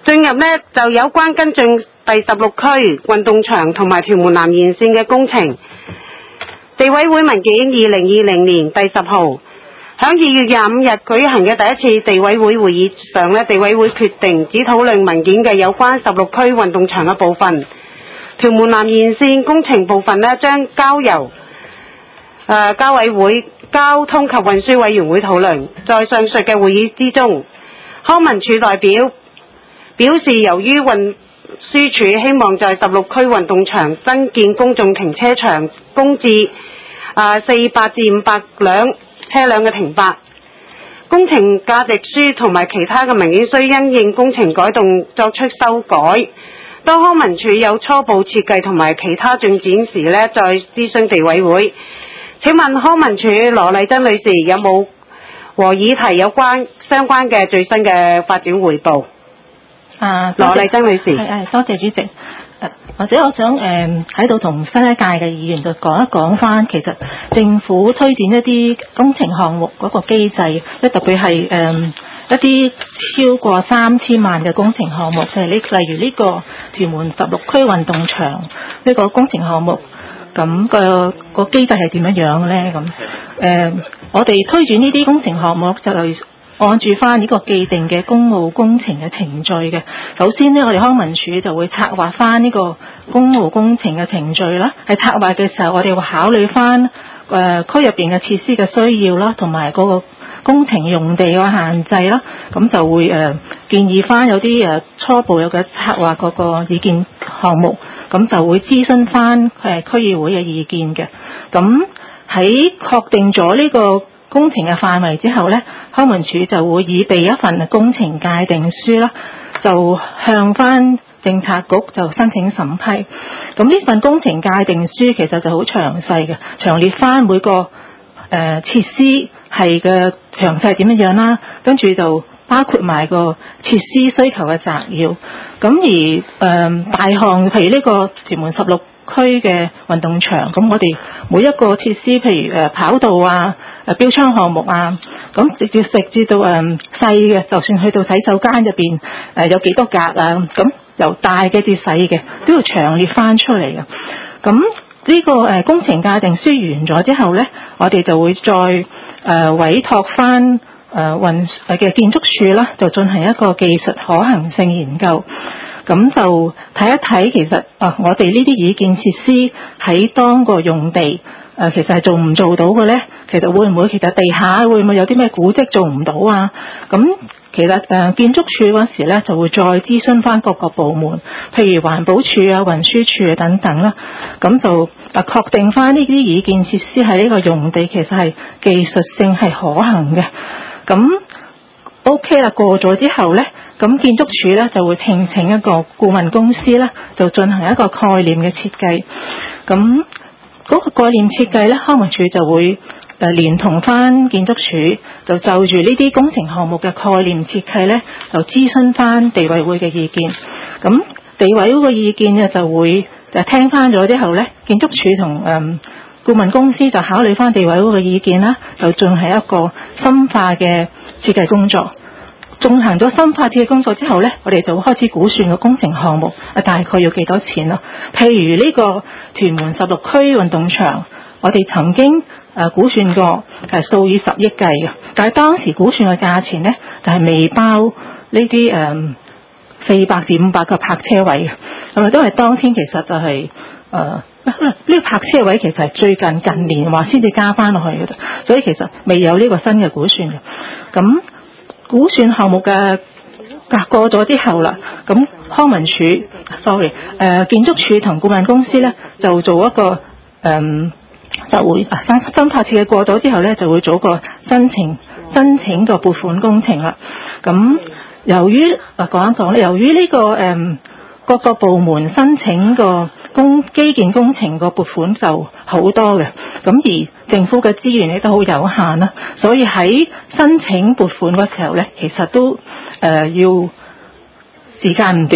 進入呢就有關跟進第16區運動場同埋屯門南延線嘅工程。地委會文件2020年第10號，響2月25日舉行嘅第一次地委會會議上呢，地委會決定只討論文件嘅有關16區運動場嘅部分，屯門南延線工程部分呢將交由交委會交通及運輸委員會討論。在上述嘅會議之中，康文署代表表示，由於運輸署希望在16區運動場增建公眾停車場，供至400至500輛車輛嘅停泊，工程價值書同埋其他嘅文件需因應工程改動作出修改。當康文署有初步設計同埋其他進展時呢，再諮詢地委會。請問康文署羅麗珍女士有冇和議題有關相關嘅最新嘅發展匯報？羅麗珍女士， 多謝主席。或者我想喺度同新一屆嘅議員就講一講翻，其實政府推展一啲工程項目嗰個機制，特別係一啲超過3000萬嘅工程項目，即係例如呢個屯門16區運動場呢個工程項目，咁個機制係點樣樣咧？咁我哋推展呢啲工程項目就係按住翻呢個既定嘅公務工程嘅程序嘅。首先呢，我哋康文署就會策劃翻呢個公務工程嘅程序啦。喺策劃嘅時候，我哋會考慮翻區入邊嘅設施嘅需要啦，同埋嗰個工程用地嘅限制啦。咁就會建議翻有啲初步有嘅策劃嗰個意見項目，咁就會諮詢翻區議會嘅意見嘅。咁喺確定咗呢個工程嘅範圍之後呢，康文署就會擬備一份工程界定書啦，就向翻政策局就申請審批。咁呢份工程界定書其實就好詳細嘅，詳列翻每個設施係嘅詳細點樣啦，跟住就包括埋個設施需求嘅摘要。咁而大項譬如呢個屯門16區嘅運動場，咁我哋每一個設施，譬如跑道啊、標槍項目啊，咁直至到細嘅，就算去到洗手間入邊有幾多格啊，咁由大嘅至細嘅都要詳列翻出嚟嘅。咁呢個工程界定書完咗之後呢，我哋就會再委託翻嘅建築署啦，就進行一個技術可行性研究。咁就睇一睇，其實我哋呢啲已建設施喺當個用地其實係做唔做到嘅呢？其實會唔會其實地下會唔會有啲咩古蹟做唔到啊？咁其實建築署嗰時呢就會再諮詢翻各個部門，譬如環保署啊、運輸署啊等等啦。咁就確定翻呢啲已建設施喺呢個用地其實係技術性係可行嘅。咁 OK 啦，過咗之後呢，咁建築署呢就會聘請一個顧問公司呢，就進行一個概念嘅設計。咁嗰個概念設計呢，康文署就會連同翻建築署，就就住呢啲工程項目嘅概念設計呢，就諮詢翻地委會嘅意見。咁地委會嘅意見呢，就會聽翻咗之後呢，建築署同顧問公司就考慮翻地委會嘅意見啦，就進行一個深化嘅設計工作。進行咗深化設計工作之後呢，我哋就會開始估算個工程項目大概要幾多錢咯。譬如呢個屯門16區運動場，我哋曾經估算過數以10億計嘅，但係當時估算嘅價錢呢，就係未包呢啲400至500個泊車位嘅。咁啊，因為當天其實就係呢個泊車位其實係最近年話先至加翻落去嘅，所以其實未有呢個新嘅估算嘅。咁估算項目嘅過咗之後啦，咁康文署建築署同顧問公司咧就做一個就會深化設計過咗之後咧，就會做個申請個撥款工程啦。咁由於講一講咧，由於呢個各個部門申請個基建工程個撥款就好多嘅，咁而政府嘅資源亦都好有限啦，所以喺申請撥款嗰時候咧，其實都要時間唔短，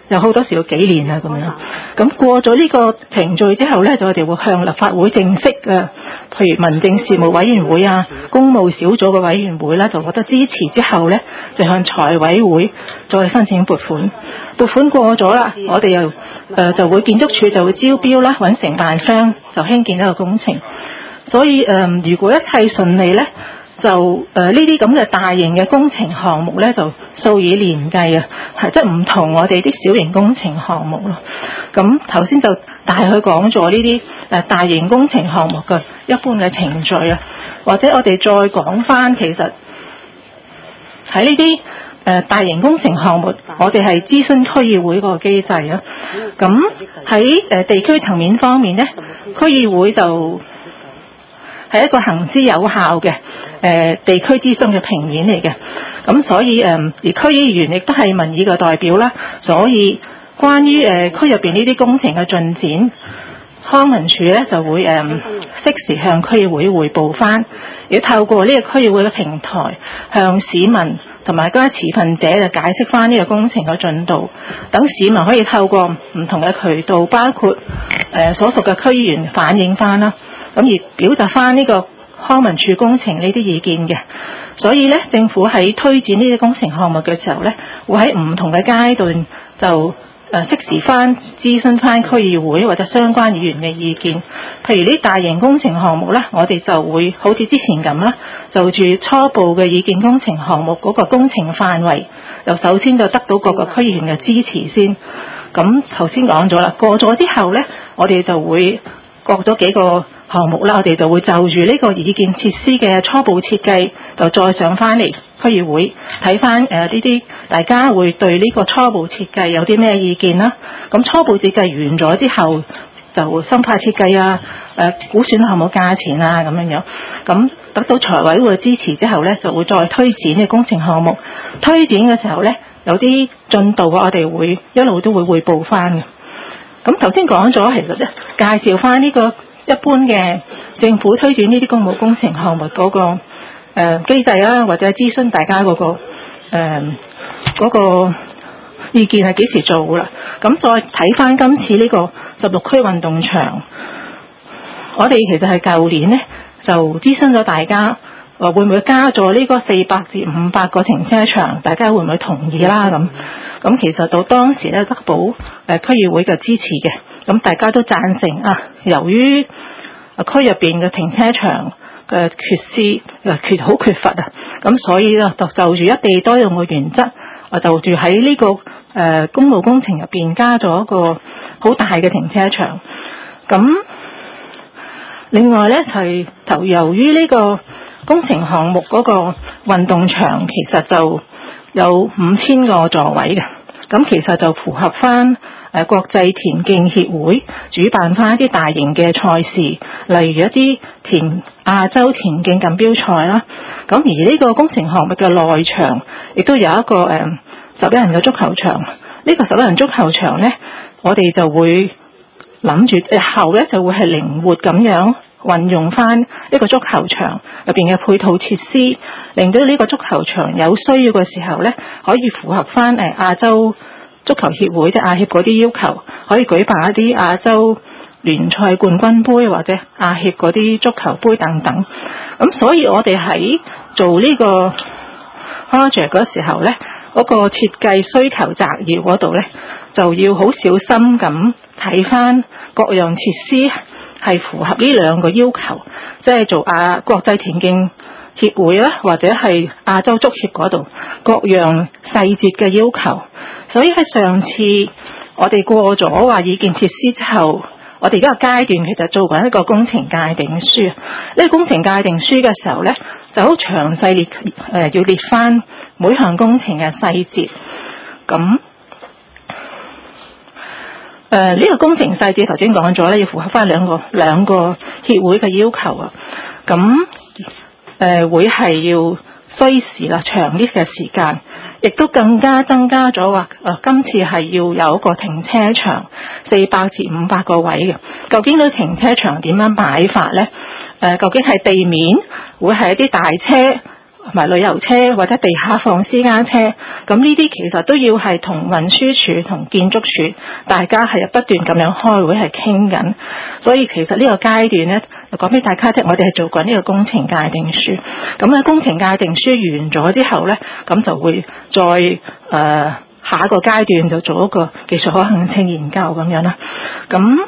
有好多時要幾年啊咁樣。咁過咗呢個程序之後咧，就我哋會向立法會正式嘅，譬如民政事務委員會啊、公務小組嘅委員會啦，就覺得支持之後咧，就向財委會再申請撥款。撥款過咗啦，我哋又就會建築署就會招標啦，揾承辦商就興建一個工程。所以如果一切順利咧，就呢啲咁嘅大型嘅工程項目咧，就數以年計啊，係即係唔同我哋啲小型工程項目咯。咁頭先就大概講咗呢啲大型工程項目嘅一般嘅程序啊，或者我哋再講翻，其實喺呢啲大型工程項目，我哋係諮詢區議會個機制啊。咁喺地區層面方面咧，區議會就係一個行之有效嘅地區諮詢嘅平面嚟嘅，咁所以而區議員亦都係民意嘅代表啦，所以關於區入邊呢啲工程嘅進展，康文署咧就會適時向區議會匯報翻，要透過呢個區議會嘅平台向市民同埋嗰啲持份者就解釋翻呢個工程嘅進度，等市民可以透過唔同嘅渠道，包括所屬嘅區議員反映翻啦。咁而表達翻呢個康文署工程呢啲意見嘅，所以咧政府喺推展呢啲工程項目嘅時候咧，會喺唔同嘅階段就適時翻諮詢翻區議會或者相關議員嘅意見。譬如呢大型工程項目咧，我哋就會好似之前咁啦，就住初步嘅意見工程項目嗰個工程範圍，就首先就得到各個區議員嘅支持先。咁頭先講咗啦，過咗之後咧，我哋就會各咗幾個項目啦，我哋就會就住呢個擬建設施嘅初步設計，就再上翻嚟區議會睇翻呢啲大家會對呢個初步設計有啲咩意見啦。咁初步設計完咗之後，就深化設計啊、估算項目價錢啊咁樣樣。咁得到財委會嘅支持之後咧，就會再推展嘅工程項目。推展嘅時候咧，有啲進度我哋會一路都會匯報翻嘅。咁頭先講咗，其實咧介紹翻呢個一般嘅政府推展呢啲公務工程項目嗰個機制啦，或者諮詢大家嗰個意見係幾時做啦。咁再睇翻今次呢個16區運動場，我哋其實係舊年呢就諮詢咗大家，話會唔會加咗呢個400至500個停車場，大家會唔會同意啦？咁其實到當時咧得到區議會嘅支持嘅。咁大家都贊成啊！由於區入邊嘅停車場嘅好缺乏啊，咁所以咧就住一地多用嘅原則，就住喺呢個公務工程入邊加咗一個好大嘅停車場。咁另外咧就由於呢個工程項目嗰個運動場其實就有5000個座位嘅，咁其實就符合翻國際田徑協會主辦翻一啲大型嘅賽事，例如一啲亞洲田徑錦標賽啦。咁而呢個工程項目嘅內場亦都有一個11人嘅足球場。呢個11人足球場咧，我哋就會諗住日後咧就會係靈活咁樣運用翻呢個足球場入邊嘅配套設施，令到呢個足球場有需要嘅時候咧，可以符合翻亞洲足球協會即係亞協嗰啲要求，可以舉辦一啲亞洲聯賽冠軍杯或者亞協嗰啲足球杯等等。咁所以我哋喺做呢個 project 嗰時候咧，嗰個設計需求摘要嗰度咧，就要好小心咁睇翻各樣設施係符合呢兩個要求，即係做國際田徑協會啦，或者係亞洲足協嗰度各樣細節嘅要求。所以喺上次我哋過咗話擬建設施之後，我哋而家個階段其實做緊一個工程界定書。呢個工程界定書嘅時候咧，就好詳細列要列翻每項工程嘅細節。咁呢個工程細節頭先講咗咧，要符合翻兩個協會嘅要求啊。咁會係要需時啦，長啲嘅時間，亦都更加增加咗話今次係要有一個停車場400至500個位嘅。究竟呢個停車場點樣擺法咧？究竟係地面會係一啲大車同埋旅遊車或者地下放私家車，咁呢啲其實都要係同運輸署同建築署大家係不斷咁樣開會係傾緊，所以其實呢個階段呢，講俾大家聽，我哋係做緊呢個工程界定書。咁咧工程界定書完咗之後呢，咁就會再下一個階段就做一個技術可行性研究咁樣啦。咁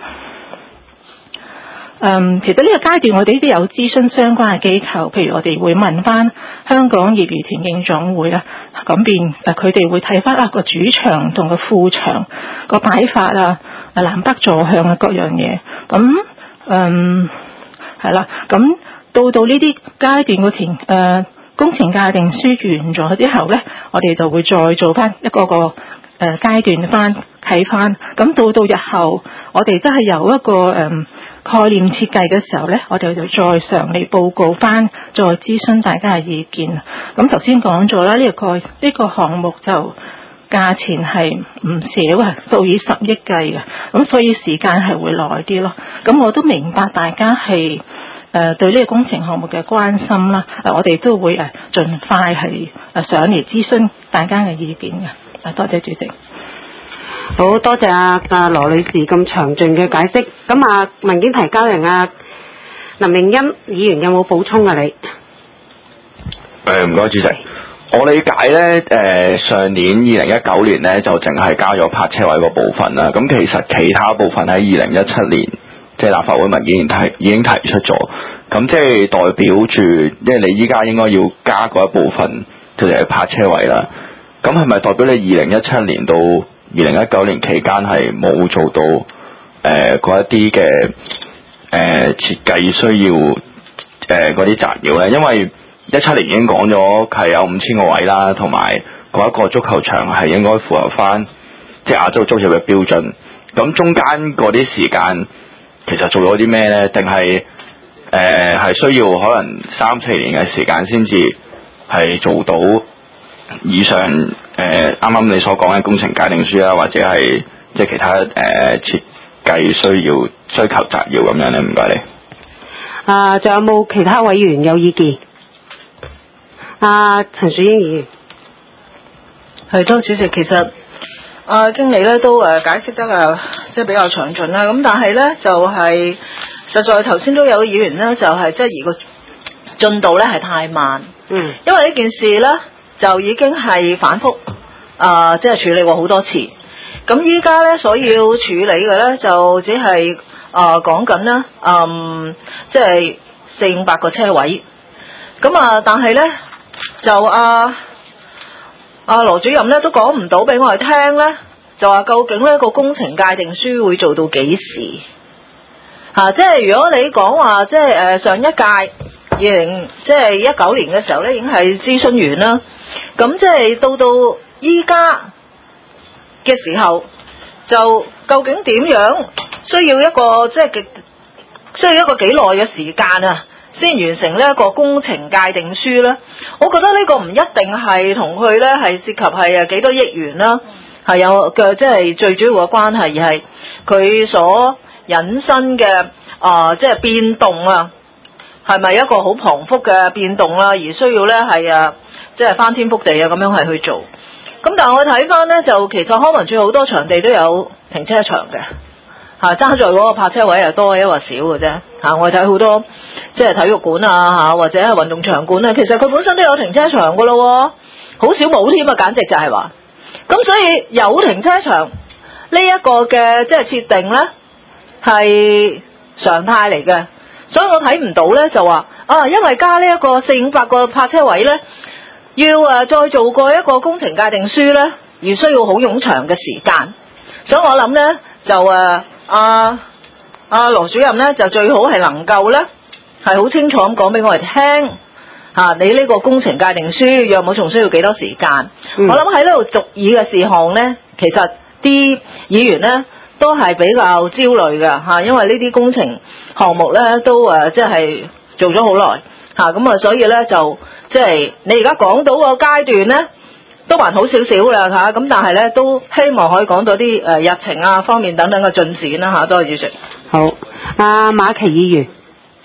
其實呢個階段我哋都有諮詢相關嘅機構，譬如我哋會問翻香港業餘田徑總會啦，咁佢哋會睇翻個主場同個副場個擺法啊，南北坐向啊各樣嘢。咁係啦，咁到呢啲階段個工程界定書完咗之後咧，我哋就會再做翻一個階段睇翻，咁到日後我哋真係有一個概念設計嘅時候咧，我哋就再上嚟報告翻，再諮詢大家嘅意見。咁頭先講咗啦，呢個項目就價錢係唔少啊，數以10億計嘅，咁所以時間係會耐啲咯。咁我都明白大家係對呢個工程項目嘅關心啦，我哋都會盡快係上嚟諮詢大家嘅意見嘅。多謝主席。 好多謝阿羅女士咁詳盡嘅解釋。咁文件提交人林穎欣議員有冇補充啊？你唔該主席。我理解咧，上年2019年咧就淨係加咗泊車位個部分啦。咁其實其他部分喺2017年即係立法會文件已經提出咗。咁即係代表住，因為你依家應該要加嗰一部分就係泊車位啦。咁係咪代表你2017年到2019年期間係冇做到嗰一啲嘅設計需要嗰啲摘要咧？因為17年已經講咗係有5000個位啦，同埋嗰一個足球場係應該符合翻即係亞洲足協嘅標準。咁中間嗰啲時間其實做咗啲咩咧？定係係需要可能3-4年嘅時間先至係做到以上啱啱你所講嘅工程界定書啦，或者係即係其他設計需求摘要咁樣咧？唔該你。 仲有冇其他委員有意見？陳樹英議員。 係多主席，其實經理咧都解釋得即係比較詳盡啦。咁但係咧就係實在頭先都有議員咧就係質疑個進度咧係太慢。因為呢件事咧就已經係反覆即係處理過好多次。咁依家咧所要處理嘅咧就只係講緊啦，即係400-500個車位。咁但係咧就羅主任咧都講唔到俾我哋聽咧，就話究竟呢個工程界定書會做到幾時？即係如果你講話即係上一屆即係19年嘅時候咧，已經係諮詢完啦。咁即係到依家嘅時候，就究竟點樣需要一個幾耐嘅時間先完成呢一個工程界定書咧？我覺得呢個唔一定係同佢咧係涉及係幾多億元啦，係有嘅即係最主要嘅關係，而係佢所引申嘅即係變動係咪一個好龐複嘅變動啦？而需要咧係即係翻天覆地咁樣係去做。咁但係我睇翻咧，就其實康文署好多場地都有停車場嘅。爭在嗰個泊車位又多抑或少嘅啫。我睇好多即係體育館或者係運動場館其實佢本身都有停車場噶咯，好少冇添簡直就係話。咁所以有停車場呢一個嘅即係設定咧係常態嚟嘅，所以我睇唔到咧就話因為加呢一個400-500個泊車位咧，要再做過一個工程界定書咧，而需要好冗長嘅時間。所以我諗咧就羅主任咧就最好係能夠咧係好清楚咁講俾我哋聽你呢個工程界定書約冇仲需要幾多時間。我諗喺呢度續議嘅事項咧，其實啲議員咧都係比較焦慮嘅因為呢啲工程項目咧都即係做咗好耐咁所以咧就即係你而家講到個階段咧都還好少少啦咁但係咧都希望可以講到啲日程方面等等嘅進展啦多謝主席。 好，馬琪議員。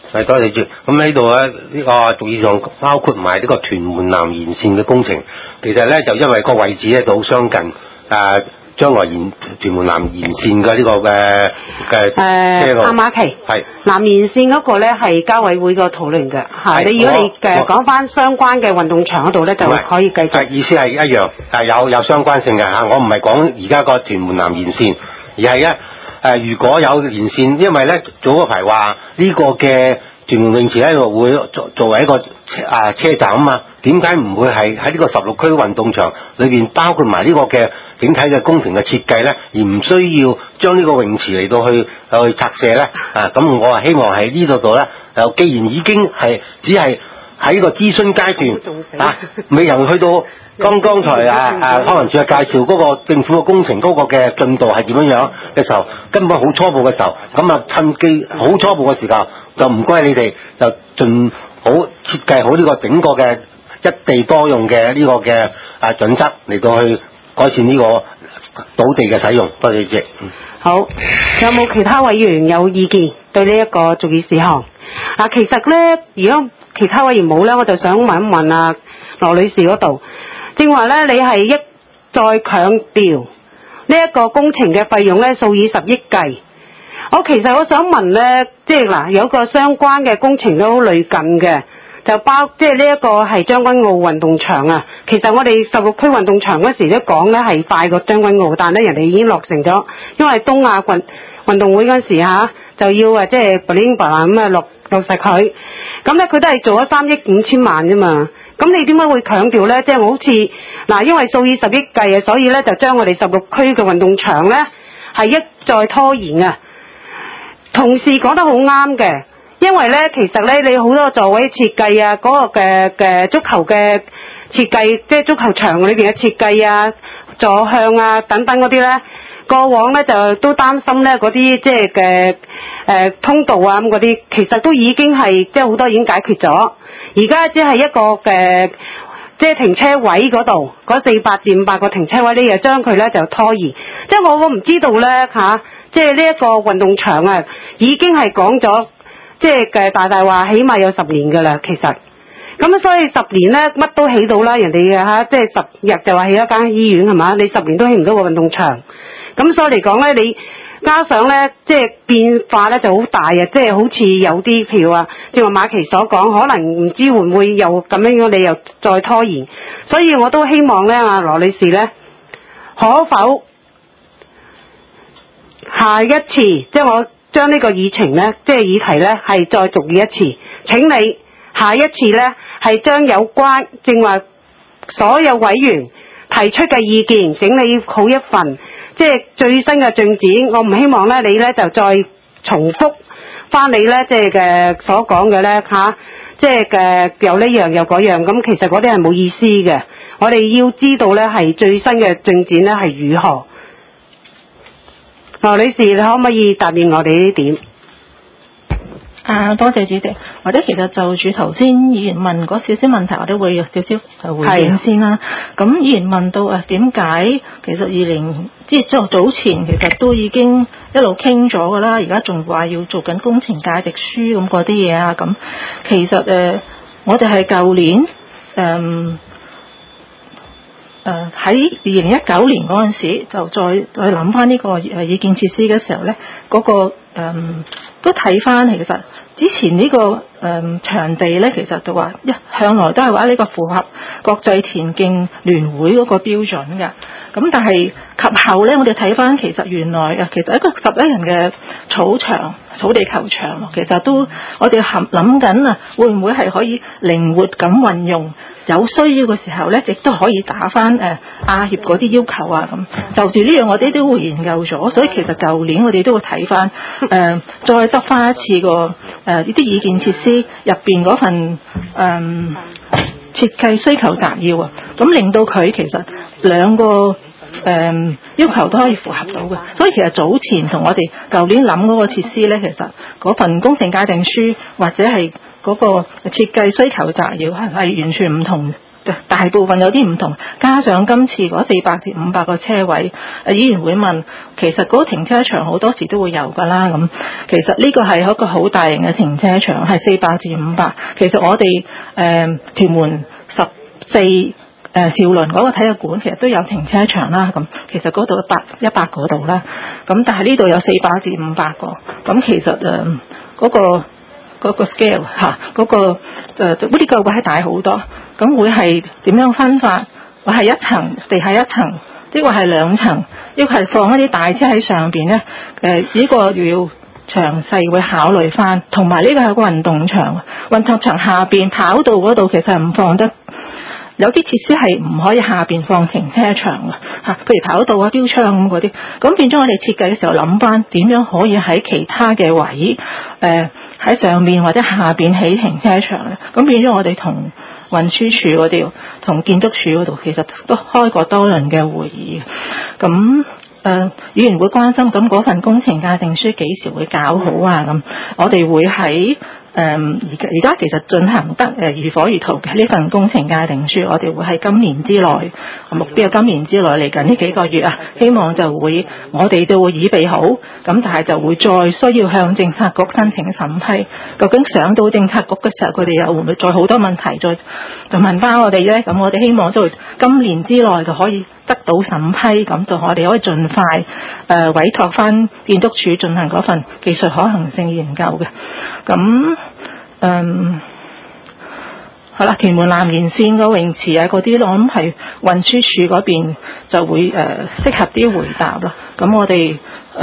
係多謝主。咁喺度咧，呢個讀議上包括埋呢個屯門南延線嘅工程，其實咧就因為個位置咧都好相近，將來屯門南延線嘅呢個嘅車路阿馬奇係南延線嗰個咧係交委會個討論嘅嚇。你如果你講翻相關嘅運動場嗰度咧，就可以繼續。 意思係一樣，有相關性嘅嚇。我唔係講而家個屯門南延線，而係咧如果有延線，因為咧早嗰排話呢個嘅屯門泳池咧會作為一個車站啊嘛，點解唔會係喺呢個16區運動場裏邊包括埋呢個嘅整體嘅工程嘅設計咧，而唔需要將呢個泳池嚟到去拆卸咧？咁我希望喺呢度咧，既然已經係只係喺個諮詢階段未人去到剛才康文署介紹嗰個政府嘅工程嗰個嘅進度係點樣嘅時候，根本好初步嘅時候，咁趁機好初步嘅時候，就唔該你哋就盡好設計好呢個整個嘅一地多用嘅呢個嘅準則嚟到去改善呢個土地嘅使用。多謝主席。 好，有冇其他委員有意見對呢一個續議事項？其實咧，如果其他委員冇咧，我就想問一問羅女士嗰度。正話咧，你係一再強調呢一個工程嘅費用咧數以10億計。其實我想問咧，即係有個相關嘅工程都好類近嘅，就即係呢一個係將軍澳運動場啊。其實我哋16區運動場嗰時都講咧係快過將軍澳，但係咧人哋已經落成咗，因為東亞運動會嗰時就要即係 bling bling 咁落實佢。咁咧佢都係做咗3億5千萬啫嘛。咁你點解會強調咧？即係我好似因為數以10億計所以咧就將我哋16區嘅運動場咧係一再拖延啊。同事講得好啱嘅，因為咧其實咧你好多座位設計嗰個嘅足球嘅設計，即係足球場裏邊嘅設計座向等等嗰啲咧，過往咧就都擔心咧嗰啲即係嘅通道咁嗰啲，其實都已經係即係好多已經解決咗。而家只係一個嘅即係停車位嗰度嗰400至500個停車位，你又將佢咧就拖延。即係我唔知道咧即係呢一個運動場已經係講咗，即係嘅大話，起碼有10年㗎啦，其實。咁所以10年咧乜都起到啦，人哋即係10日就話起一間醫院係嘛？你10年都起唔到個運動場。咁所以嚟講咧，你加上咧即係變化咧就好大即係好似有啲譬如話，正話馬琪所講，可能唔知會唔會又咁樣你又再拖延。所以我都希望咧羅女士咧，可否下一次即係我將呢個議程咧，即係議題咧係再續議一次，請你下一次咧係將有關正話所有委員提出嘅意見整理好一份，即係最新嘅進展。我唔希望咧你咧就再重複翻你咧即係嘅所講嘅咧即係嘅有呢樣又嗰樣，咁其實嗰啲係冇意思嘅。我哋要知道咧係最新嘅進展咧係如何。羅女士，你可唔可以答應我哋呢點？ 多謝主席。或者其實就住頭先議員問嗰少少問題，我都會有少少回應先啦。咁議員問到點解其實即係早前其實都已經一路傾咗㗎啦，而家仲話要做緊工程界籍書咁嗰啲嘢咁。其實我哋係舊年喺2019年嗰陣時就再諗翻呢個意見設施嘅時候咧，嗰個都睇翻其實之前呢個場地咧，其實就話向來都係話呢個符合國際田徑聯會嗰個標準嘅。咁但係及後咧，我哋睇翻其實原來其實一個11人嘅草地球場，其實都我哋諗緊會唔會係可以靈活咁運用，有需要嘅時候咧，亦都可以打翻亞協嗰啲要求咁。就住呢樣我哋都會研究咗，所以其實舊年我哋都會睇翻再執翻一次個呢啲意見設施入邊嗰份設計需求摘要咁令到佢其實兩個要求都可以符合到嘅。所以其實早前同我哋舊年諗嗰個設施咧，其實嗰份工程界定書或者係嗰個設計需求摘要係完全唔同大部分有啲唔同，加上今次嗰400至500個車位，議員會問，其實嗰個停車場好多時都會有㗎啦。咁其實呢個係一個好大型嘅停車場，係400至500。其實我哋屯門14兆麟嗰個體育館其實都有停車場啦。咁其實嗰度100嗰度啦。咁但係呢度有400至500個。咁其實嗰個 scale 嚇，嗰個呢個會係大好多。咁會係點樣分法？會係一層，地下一層，呢個係2層，呢個係放一啲大車喺上邊咧。呢個要詳細會考慮翻。同埋呢個係個運動場，運動場下邊跑道嗰度其實係唔放得。有啲設施係唔可以下邊放停車場嘅嚇，譬如跑道啊、標槍咁嗰啲，咁變咗我哋設計嘅時候諗翻點樣可以喺其他嘅位喺上面或者下邊起停車場咧，咁變咗我哋同運輸署嗰度、同建築署嗰度其實都開過多輪嘅會議，咁議員會關心咁嗰份工程界定書幾時會搞好啊？咁我哋會喺而家其實進行得如火如荼嘅呢份工程界定書，我哋會喺今年之內，目標今年之內嚟緊呢幾個月啊，希望我哋就會預備好，咁但係就會再需要向政策局申請審批。究竟上到政策局嘅時候，佢哋又會唔會再好多問題就問翻我哋咧？咁我哋希望都今年之內就可以得到審批，咁就我哋可以盡快委託翻建築署進行嗰份技術可行性研究嘅。咁好啦，屯門南延線個泳池啊嗰啲，我諗係運輸署嗰邊就會適合啲回答啦。咁我哋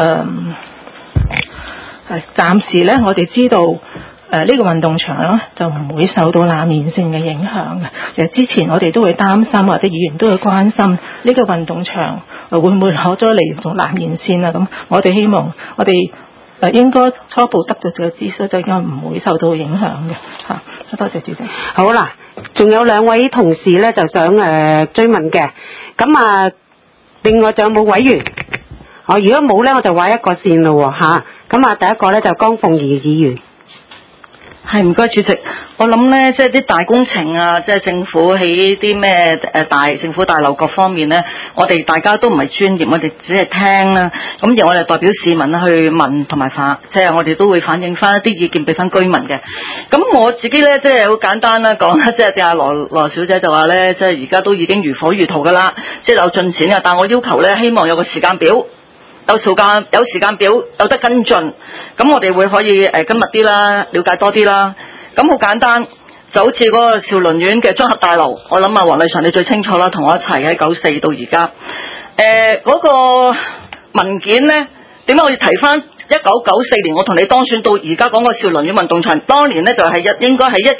暫時咧，我哋知道呢個運動場咧就唔會受到南延線嘅影響嘅。其實之前我哋都會擔心，或者議員都會關心呢個運動場會唔會攞咗嚟同南延線啊？咁我哋希望我哋應該初步得到嘅資訊就應該唔會受到影響嘅嚇。多謝主席。 好啦，仲有2位同事咧就想追問嘅，咁另外仲有冇委員？如果冇咧，我就畫一個線咯嚇。咁第一個咧就江鳳儀議員。 係，唔該主席。我諗咧，即係啲大工程啊，即係政府喺啲咩大政府大樓各方面咧，我哋大家都唔係專業，我哋只係聽啦。咁而我哋代表市民去問同埋即係我哋都會反映翻一啲意見俾翻居民嘅。咁我自己咧，即係好簡單啦講啦，即係阿羅小姐就話咧，即係而家都已經如火如荼噶啦，即係有進展嘅。但我要求咧，希望有個時間表。有時間表，有得跟進，咁我哋會可以跟密啲啦，了解多啲啦。咁好簡單，就好似嗰個兆麟苑嘅綜合大樓，我諗黃麗嫦你最清楚啦，同我一齊喺94到而家。嗰個文件呢，點解我要提翻1994年我同你當選到而家講個兆麟苑運動場，當年呢就係應該係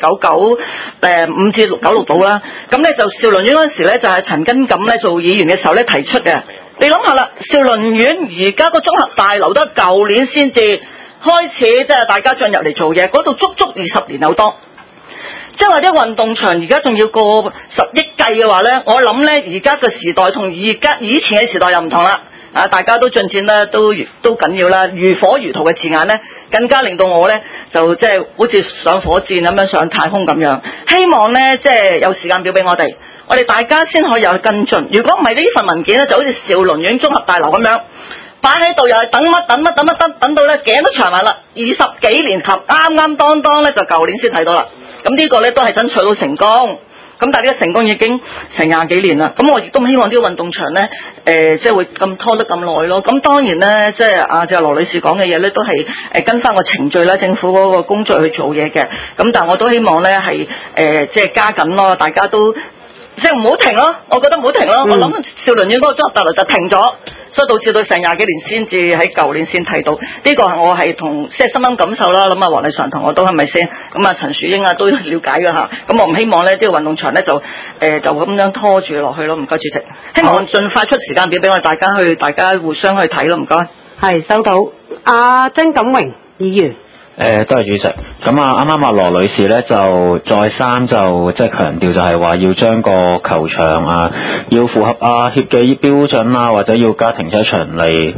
1995至96到啦。咁呢就兆麟苑嗰陣時呢，就係陳根錦呢做議員嘅時候呢提出嘅。你諗下啦，兆麟苑而家個綜合大樓都係舊年先至開始，即係大家進入嚟做嘢，嗰度足20年有多。即係話啲運動場而家仲要過10億計嘅話呢，我諗呢而家嘅時代同以前嘅時代又唔同啦。大家都進展咧，都緊要啦，如火如荼嘅字眼呢，更加令到我呢就即係好似上火箭咁樣上太空咁樣。希望呢，即係有時間表俾我哋大家先可以有跟進。如果唔係呢份文件呢，就好似兆麟苑綜合大樓咁樣擺喺度，又係等到呢頸都長埋啦，20幾年後啱當呢，就舊年先睇到啦。咁呢個呢，都係爭取到成功。咁但係呢個成功已經成20幾年啦，咁我亦都唔希望呢個運動場呢，即係會咁拖得咁耐咯。咁當然呢，即係就羅女士講嘅嘢呢，都係跟翻個程序啦，政府嗰個工作去做嘢嘅。咁但係我都希望呢係即係加緊咯，大家都即係唔好停咯。我覺得唔好停咯。我諗兆麟苑嗰個綜合大樓就停咗，所以導致到成20幾年先至喺舊年先睇到。呢個我係同即係深深感受啦。咁黃麗嫦同我都係咪先？咁陳樹英都了解㗎嚇。咁我唔希望呢啲運動場呢就咁樣拖住落去咯。唔該主席，希望盡快出時間表俾我哋大家互相去睇咯。唔該。係收到。 曾錦榮議員。 多謝主席。咁啱啱羅女士咧就再三就即係強調就係話要將個球場要符合協嘅標準或者要加停車場嚟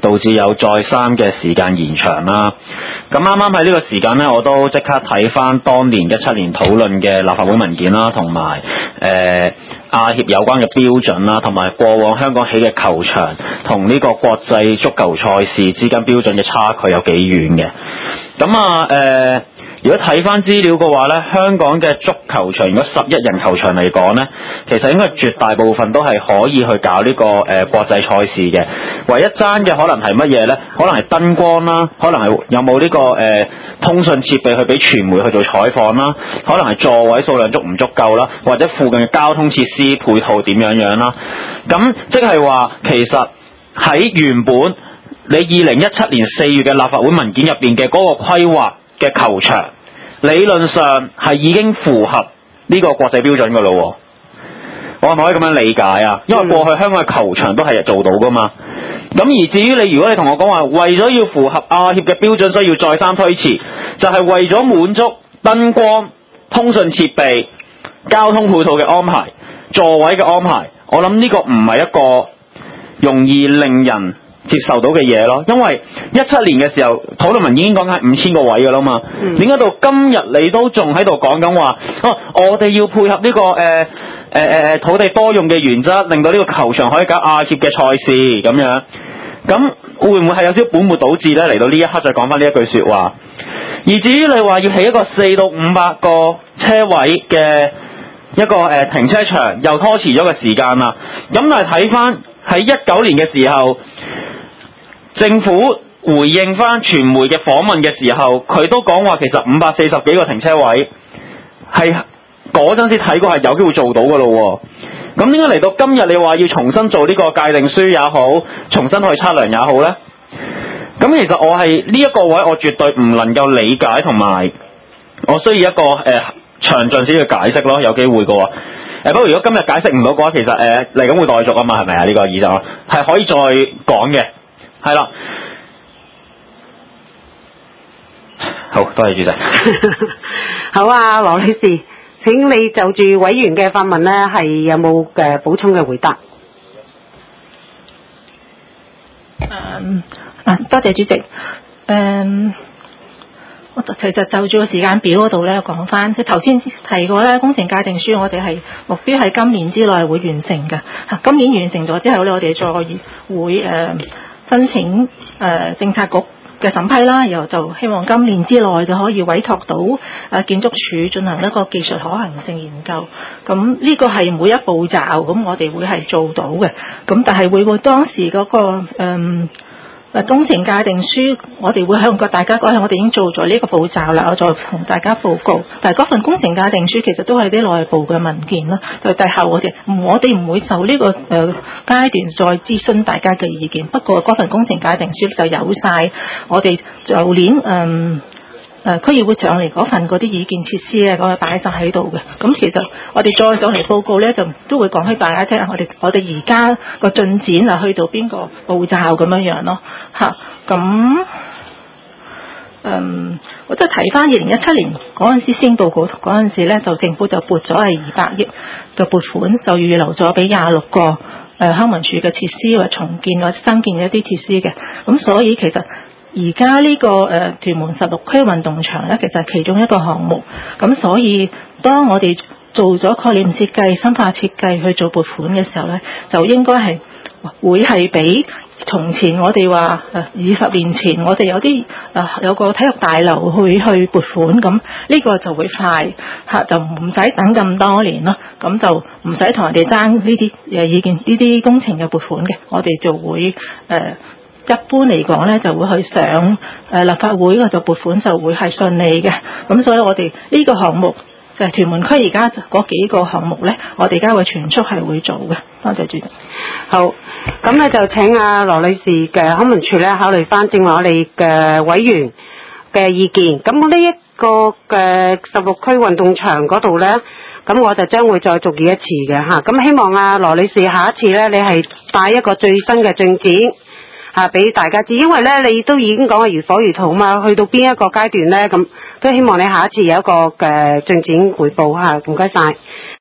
導致有再三嘅時間延長啦。咁啱啱喺呢個時間呢，我都即刻睇翻當年17年討論嘅立法會文件啦，同埋亞協有關嘅標準啦，同埋過往香港起嘅球場同呢個國際足球賽事之間標準嘅差距有幾遠嘅。咁如果睇翻資料嘅話呢，香港嘅足球場如果11人球場嚟講呢，其實應該絕大部分都係可以去搞呢個國際賽事嘅。唯一爭嘅可能係乜嘢呢？可能係燈光啦，可能係有冇呢個通訊設備去俾傳媒去做採訪啦，可能係座位數量足唔足夠啦，或者附近嘅交通設施配套點樣啦。咁即係話其實喺原本你2017年4月嘅立法會文件入邊嘅嗰個規劃嘅球場，理論上係已經符合呢個國際標準㗎咯。我係咪可以咁樣理解啊？因為過去香港嘅球場都係做到㗎嘛。咁而至於你如果你同我講話為咗要符合亞協嘅標準，所以要再三推遲，就係為咗滿足燈光、通訊設備、交通配套嘅安排、座位嘅安排，我諗呢個唔係一個容易令人接受到嘅嘢咯，因為17年嘅時候討論文已經講緊係5000個位㗎啦嘛，點解到今日你都仲喺度講緊話我哋要配合呢個土地多用嘅原則，令到呢個球場可以搞亞協嘅賽事咁樣，咁會唔會係有少少本末倒置呢？嚟到呢一刻再講翻呢一句説話，而至於你話要起一個400到500個車位嘅一個停車場，又拖遲咗個時間啦。咁但係睇翻喺19年嘅時候，政府回應翻傳媒嘅訪問嘅時候，佢都講話其實540幾個停車位係嗰陣時睇過係有機會做到㗎咯。咁點解嚟到今日你話要重新做呢個界定書也好，重新去測量也好呢？咁其實我係呢一個位，我絕對唔能夠理解，同埋我需要一個詳盡少少解釋咯。有機會嘅話，不過如果今日解釋唔到嘅話，其實嚟緊會待續啊嘛，係咪啊？呢個議案係可以再講嘅。係啦，好多謝主席。 好啊，羅女士，請你就住委員嘅發問呢，係有冇補充嘅回答？ 多謝主席。我其實就住個時間表嗰度咧講翻，即係頭先提過咧，工程界定書我哋係目標係今年之內會完成嘅。今年完成咗之後咧，我哋再會申請政策局嘅審批啦，然後就希望今年之內就可以委託到建築署進行一個技術可行性研究。咁呢個係每一步驟，咁我哋會係做到嘅。咁但係會唔會當時嗰個工程界定書，我哋會向大家講，我哋已經做咗呢個步驟啦，我再同大家報告。但係嗰份工程界定書其實都係啲內部嘅文件啦，就第後我哋唔會就呢個階段再諮詢大家嘅意見。不過嗰份工程界定書就有晒我哋舊年區議會上嚟嗰份嗰啲意見設施嗰個擺晒喺度嘅。咁其實我哋再上嚟報告咧，就都會講俾大家聽，我哋而家個進展啊，去到邊個步驟咁樣咯嚇。咁我即係提翻2017年嗰陣時先報告嗰陣時咧，就政府就撥咗係200億嘅撥款，就預留咗俾26個康文署嘅設施或重建或者新建一啲設施嘅。咁所以其實而家呢個屯門16區運動場咧，其實係其中一個項目。咁所以當我哋做咗概念設計、深化設計去做撥款嘅時候咧，就應該係會係比從前我哋話20年前我哋有啲有個體育大樓去撥款，咁呢個就會快嚇，就唔使等咁多年咯。咁就唔使同人哋爭呢啲意見、呢啲工程嘅撥款嘅，我哋就會一般嚟講咧，就會去上立法會嗰度撥款就會係順利嘅。咁所以我哋呢個項目就係屯門區而家嗰幾個項目咧，我哋而家會全速係會做嘅。多謝主席。 好，咁咧就請羅女士嘅康文署咧考慮翻正話我哋嘅委員嘅意見。咁呢一個嘅16區運動場嗰度咧，咁我就將會再續議一次嘅嚇。咁希望羅女士下一次咧，你係帶一個最新嘅進展。俾大家知，因為咧你都已經講係如火如荼嘛，去到邊一個階段咧，咁都希望你下一次有一個嘅進展彙報嚇，唔該晒。